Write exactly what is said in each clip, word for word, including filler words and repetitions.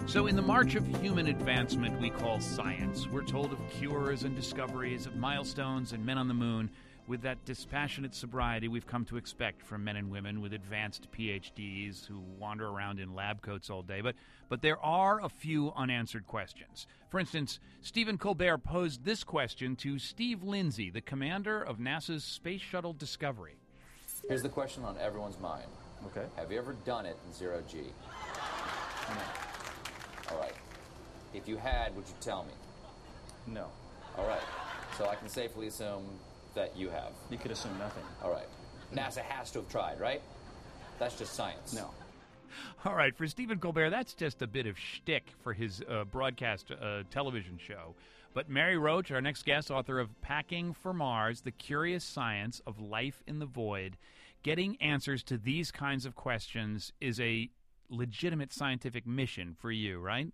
So in the march of human advancement we call science, we're told of cures and discoveries, of milestones and men on the moon, with that dispassionate sobriety we've come to expect from men and women with advanced P H Ds who wander around in lab coats all day. But but there are a few unanswered questions. For instance, Stephen Colbert posed this question to Steve Lindsay, the commander of NASA's Space Shuttle Discovery. Here's the question on everyone's mind. Okay. Have you ever done it in zero G? No. All right. If you had, would you tell me? No. All right. So I can safely assume that you have. You could assume nothing. All right. NASA has to have tried, right? That's just science. No. All right, for Stephen Colbert, that's just a bit of shtick for his uh, broadcast uh, television show. But Mary Roach, our next guest, author of Packing for Mars, The Curious Science of Life in the Void, getting answers to these kinds of questions is a legitimate scientific mission for you, right?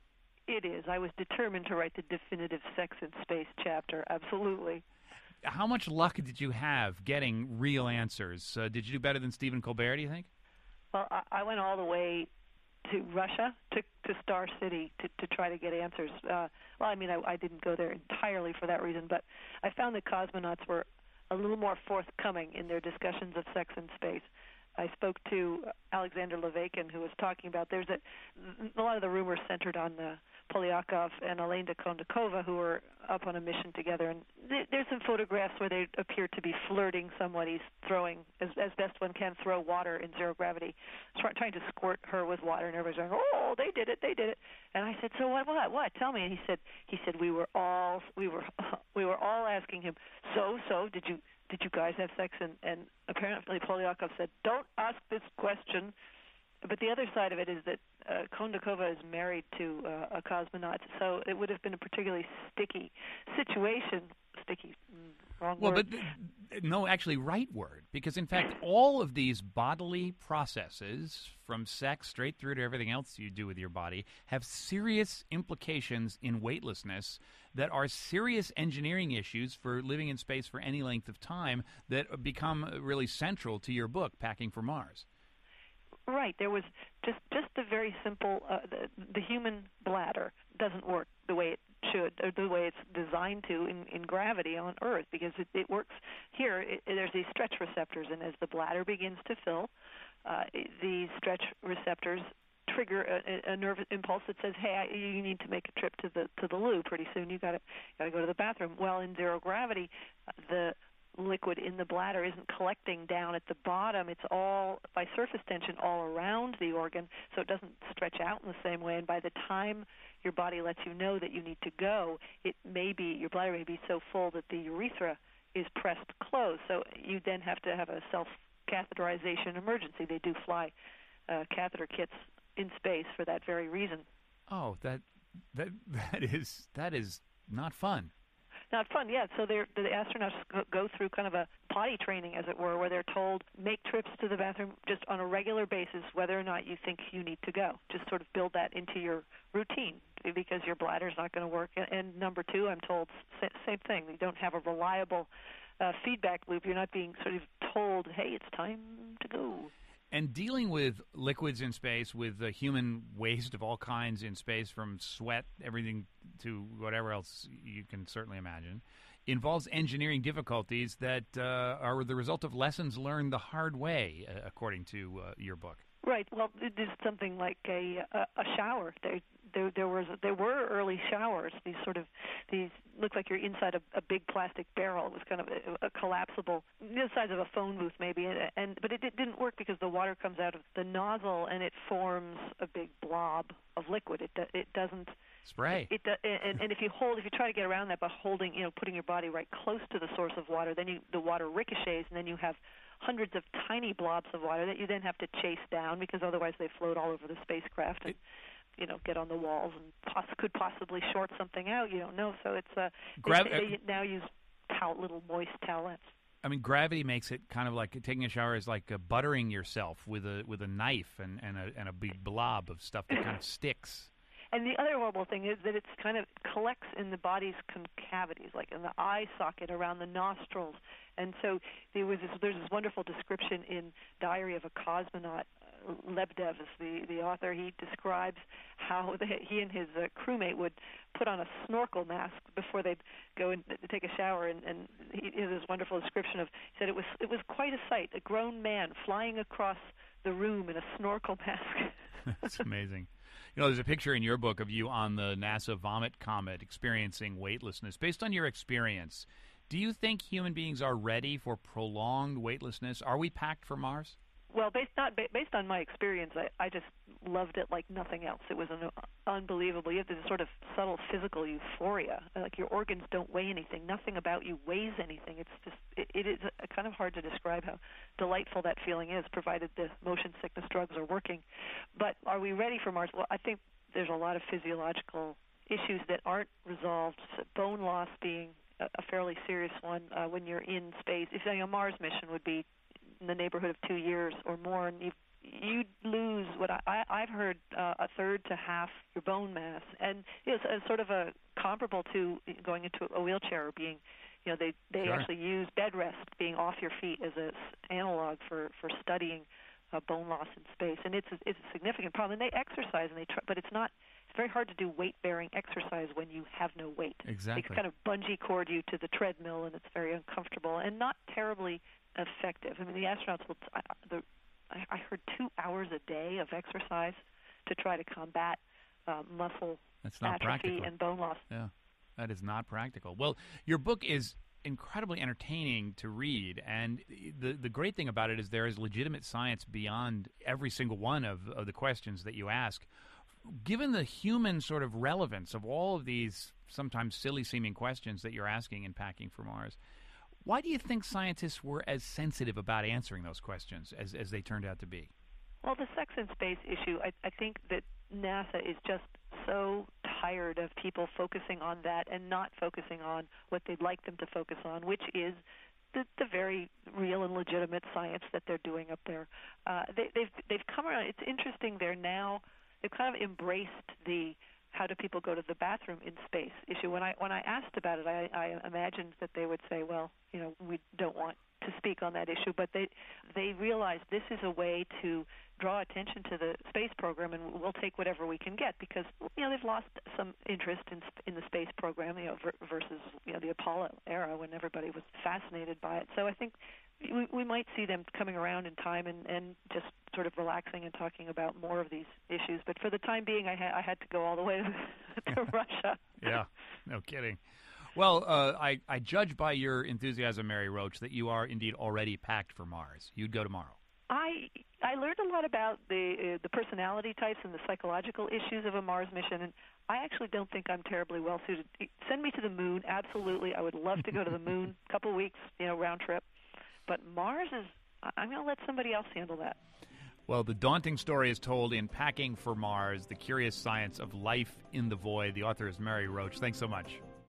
It is. I was determined to write the definitive Sex in Space chapter, absolutely. How much luck did you have getting real answers? Uh, did you do better than Stephen Colbert, do you think? Well, I, I went all the way to Russia, to, to Star City, to, to try to get answers. Uh, well, I mean, I, I didn't go there entirely for that reason, but I found that cosmonauts were a little more forthcoming in their discussions of sex in space. I spoke to Alexander Levakin, who was talking about there's a, a lot of the rumors centered on uh, Polyakov and Elena Kondakova, who were up on a mission together. And th- there's some photographs where they appear to be flirting somewhat. He's throwing, as, as best one can, throw water in zero gravity, try, trying to squirt her with water, and everybody's going, "Oh, they did it, they did it." And I said, "So what? What? What? Tell me." And he said, "He said we were all we were we were all asking him. So so did you?" Did you guys have sex? And, and apparently Polyakov said, don't ask this question. But the other side of it is that uh, Kondakova is married to uh, a cosmonaut, so it would have been a particularly sticky situation. Sticky, mm, wrong well, word. Well, but no, actually right word, because in fact all of these bodily processes, from sex straight through to everything else you do with your body, have serious implications in weightlessness that are serious engineering issues for living in space for any length of time that become really central to your book, Packing for Mars. Right. There was just just the very simple, uh, the, the human bladder doesn't work the way it should, or the way it's designed to in, in gravity on Earth, because it, it works here. It, there's these stretch receptors, and as the bladder begins to fill, uh, these stretch receptors trigger a, a nerve impulse that says, "Hey, I, you need to make a trip to the to the loo pretty soon. You got to got to go to the bathroom." Well, in zero gravity, uh, the liquid in the bladder isn't collecting down at the bottom. It's all, by surface tension, all around the organ, so it doesn't stretch out in the same way. And by the time your body lets you know that you need to go, it may be, your bladder may be so full that the urethra is pressed closed. So you then have to have a self-catheterization emergency. They do fly uh, catheter kits in space for that very reason. Oh, that that that is that is not fun. Not fun, yeah. So they're, the astronauts go through kind of a potty training, as it were, where they're told, make trips to the bathroom just on a regular basis, whether or not you think you need to go. Just sort of build that into your routine, because your bladder's not going to work. And, and number two, I'm told, same thing. You don't have a reliable uh, feedback loop. You're not being sort of told, hey, it's time to go. And dealing with liquids in space, with the human waste of all kinds in space, from sweat, everything to whatever else you can certainly imagine, involves engineering difficulties that uh, are the result of lessons learned the hard way, uh, according to uh, your book. Right. Well, it is something like a a, a shower. There, there, there was there were early showers. These sort of these look like you're inside a, a big plastic barrel. It was kind of a, a collapsible, the size of a phone booth maybe. And, and but it, it didn't work because the water comes out of the nozzle and it forms a big blob of liquid. It it doesn't spray. It, it and, and if you hold, if you try to get around that by holding, you know, putting your body right close to the source of water, then you the water ricochets, and then you have hundreds of tiny blobs of water that you then have to chase down, because otherwise they float all over the spacecraft and, you know, get on the walls and poss- could possibly short something out. You don't know. So it's uh, Grav- they, they now use towel, little moist towelettes. I mean, gravity makes it kind of like taking a shower is like uh, buttering yourself with a with a knife and, and a and a big blob of stuff that kind of sticks. And the other horrible thing is that it's kind of collects in the body's concavities, like in the eye socket, around the nostrils. And so there was this, there's this wonderful description in Diary of a Cosmonaut, Lebedev is the, the author. He describes how they, he and his uh, crewmate would put on a snorkel mask before they'd go and take a shower, and, and he has this wonderful description of, he said it was it was quite a sight, a grown man flying across the room in a snorkel mask. That's amazing. You know, there's a picture in your book of you on the NASA Vomit Comet experiencing weightlessness. Based on your experience, do you think human beings are ready for prolonged weightlessness? Are we packed for Mars? Well, based not based on my experience, I, I just loved it like nothing else. It was an unbelievable. You have this sort of subtle physical euphoria. Like your organs don't weigh anything. Nothing about you weighs anything. It's just it, it is a, kind of hard to describe how delightful that feeling is, provided the motion sickness drugs are working. But are we ready for Mars? Well, I think there's a lot of physiological issues that aren't resolved. So bone loss being a, a fairly serious one uh, when you're in space. If you know, a Mars mission would be in the neighborhood of two years or more, and you you lose what I, I I've heard uh, a third to half your bone mass, and it's a, sort of a comparable to going into a wheelchair or being, you know, they they Sure. actually use bed rest, being off your feet, as a s- analog for for studying uh, bone loss in space, and it's a, it's a significant problem. And they exercise, and they try, but it's not. It's very hard to do weight-bearing exercise when you have no weight. Exactly. They kind of bungee cord you to the treadmill, and it's very uncomfortable and not terribly effective. I mean, the astronauts will. T- I, the, I, I heard two hours a day of exercise to try to combat uh, muscle That's not atrophy practical. and bone loss. Yeah, that is not practical. Well, your book is incredibly entertaining to read, and the the great thing about it is there is legitimate science beyond every single one of, of the questions that you ask. Given the human sort of relevance of all of these sometimes silly-seeming questions that you're asking in Packing for Mars, why do you think scientists were as sensitive about answering those questions as, as they turned out to be? Well, the sex in space issue, I, I think that NASA is just so tired of people focusing on that and not focusing on what they'd like them to focus on, which is the, the very real and legitimate science that they're doing up there. Uh, they, they've they've come around. It's interesting. They're now they've kind of embraced the how do people go to the bathroom in space issue. When I when I asked about it, I, I imagined that they would say, well, you know, we don't want to speak on that issue, but they they realize this is a way to draw attention to the space program, and we'll take whatever we can get, because you know they've lost some interest in in the space program, you know, ver- versus you know the Apollo era when everybody was fascinated by it. So I think we, we might see them coming around in time and, and just sort of relaxing and talking about more of these issues. But for the time being, I, ha- I had to go all the way to, to Russia. Yeah, no kidding. Well, uh, I, I judge by your enthusiasm, Mary Roach, that you are indeed already packed for Mars. You'd go tomorrow. I I learned a lot about the uh, the personality types and the psychological issues of a Mars mission, and I actually don't think I'm terribly well suited. Send me to the moon, absolutely. I would love to go to the moon, a couple weeks, you know, round trip. But Mars is, I'm going to let somebody else handle that. Well, the daunting story is told in Packing for Mars, The Curious Science of Life in the Void. The author is Mary Roach. Thanks so much.